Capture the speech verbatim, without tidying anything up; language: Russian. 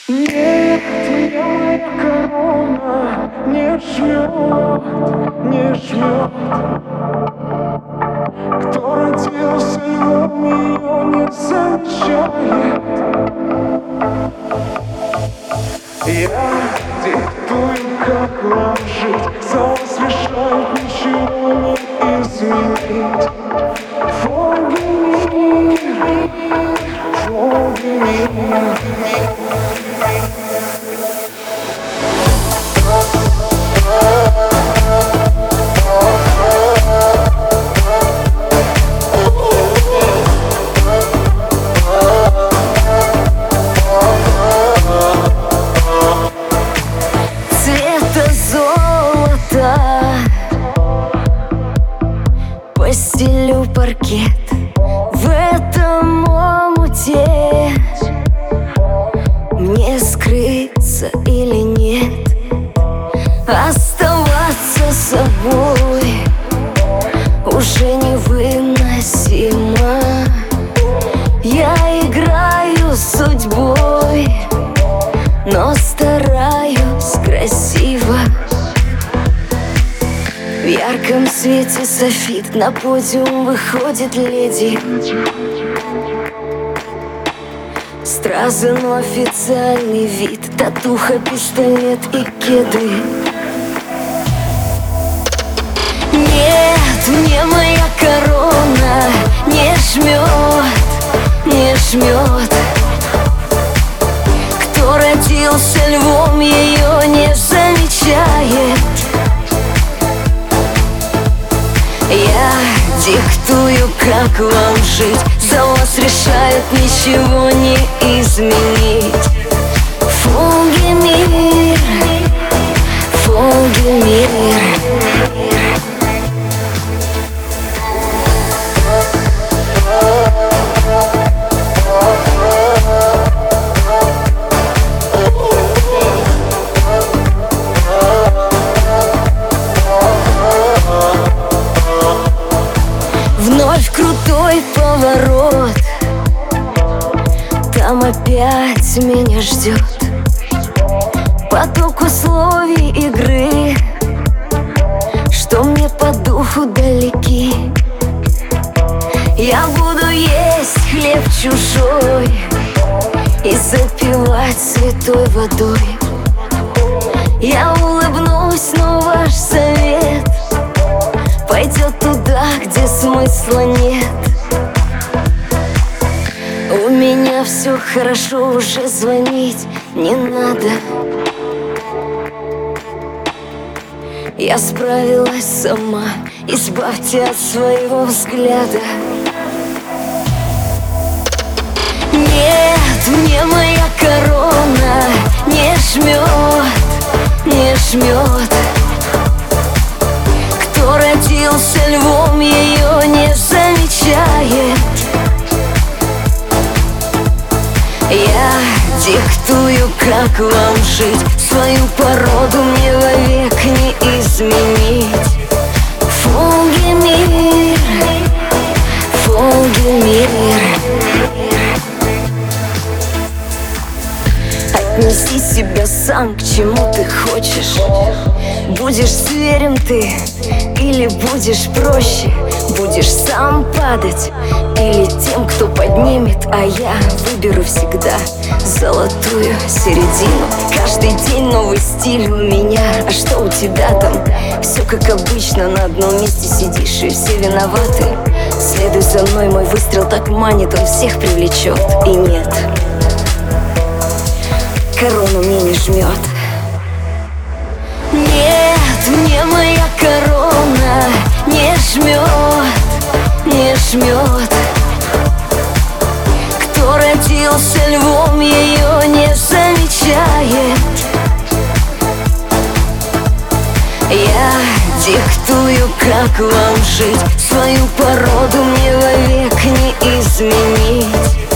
Нет, меня моя корона не жмет, не жмет. Кто родился львом, ее не замечает. Я диктую, как вам жить, за вас решают, ничего не изменить. Фоги мир, фоги мир. Цвета золота постелю паркет в этом омуте. Мне скрыться или нет, оставаться собой уже невыносимо. Я играю с судьбой, но стараюсь красиво. В ярком свете софит на подиум выходит леди. Стразы, но официальный вид, татуха, пистолет и кеды. Нет, мне моя корона не жмет, не жмет. Кто родился львом, ее не замечает. Я диктую, как вам жить, за вас решают, ничего не изменить. Фоги мир, фоги мир. Вновь крутой поворот, там опять меня ждет поток условий игры, что мне по духу далеки. Я буду есть хлеб чужой и запивать святой водой. Я улыбнусь, но ваш совет пойдет туда, где смысла нет. У меня все хорошо, уже звонить не надо. Я справилась сама, избавьте от своего взгляда. Нет, мне моя корона не жмет, не жмет. Кто родился львом, ее не замечает. Я диктую, как вам жить, свою породу мне вовек не изменить. Фоги мир, фоги мир. Отнеси себя сам к чему ты хочешь. Будешь зверем ты или будешь проще? Будешь сам падать или тем, кто поднимет? А я выберу всегда золотую середину. Каждый день новый стиль у меня. А что у тебя там? Все как обычно, на одном месте сидишь и все виноваты. Следуй за мной, мой выстрел так манит, он всех привлечет. И нет, корону мне не жмет. Нет, мне моя корона не жмет, не жмет. Кто родился львом, ее не замечает. Я диктую, как вам жить, свою породу мне вовек не изменить.